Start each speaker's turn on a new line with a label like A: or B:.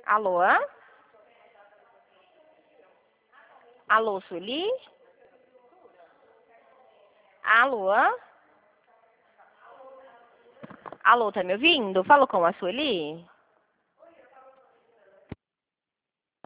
A: Alô? Alô, Sueli? Alô? Alô, tá me ouvindo? Falo com a Sueli?